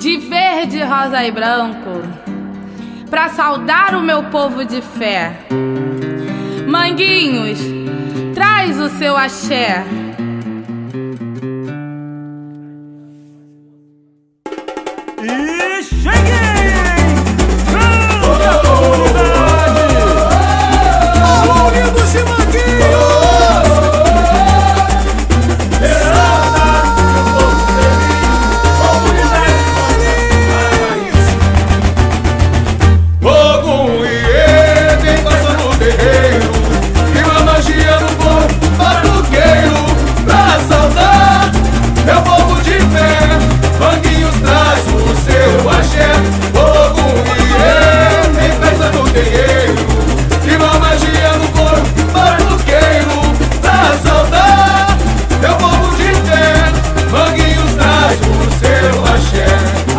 de verde, rosa e branco, pra saudar o meu povo de fé. Manguinhos, traz o seu axé. E cheguei! Alô, lindos e manguinhos! Ogum Iê vem passando no terreiro, e uma magia no corpo batuqueiro, pra saudar meu povo de fé. Manguinhos traz o seu axé. Ogum Iê vem passando no terreiro, e uma magia no corpo batuqueiro, pra saudar meu povo de fé. Manguinhos traz o seu axé.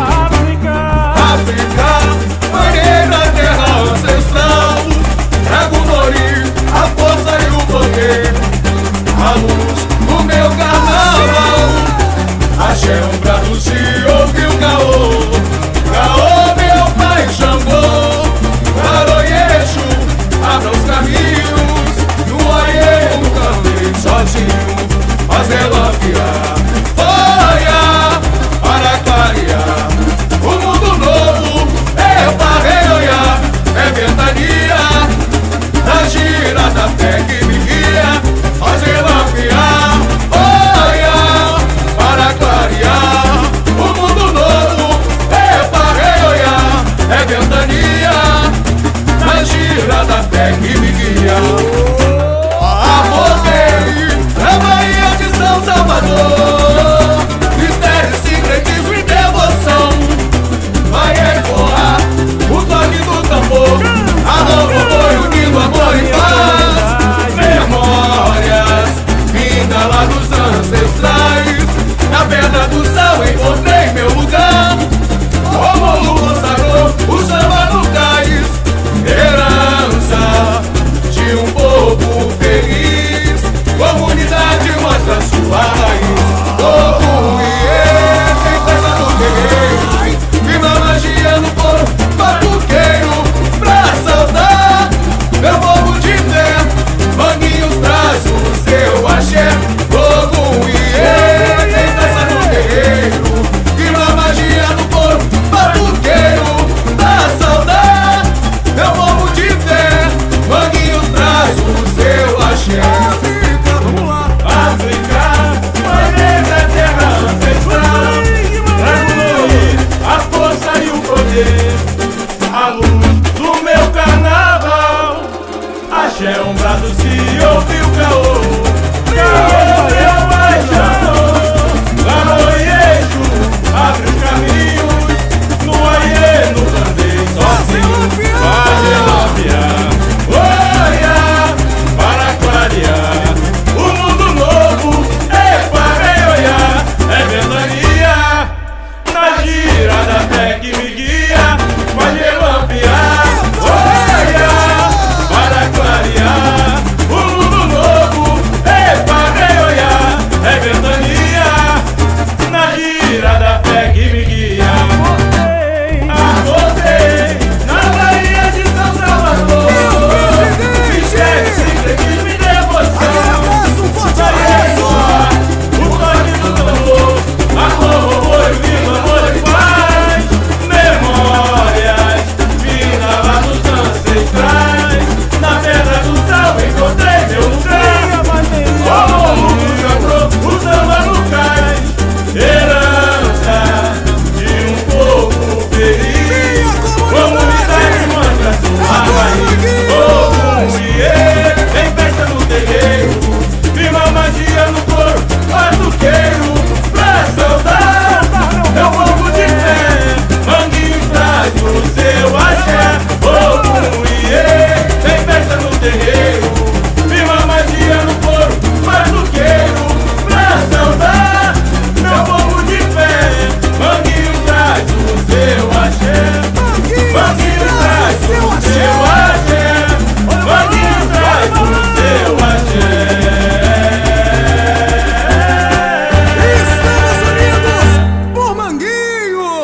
África, maneira, terra ancestral, trago o nori, a força e o poder, a luz do meu carnaval. Axé, um brado de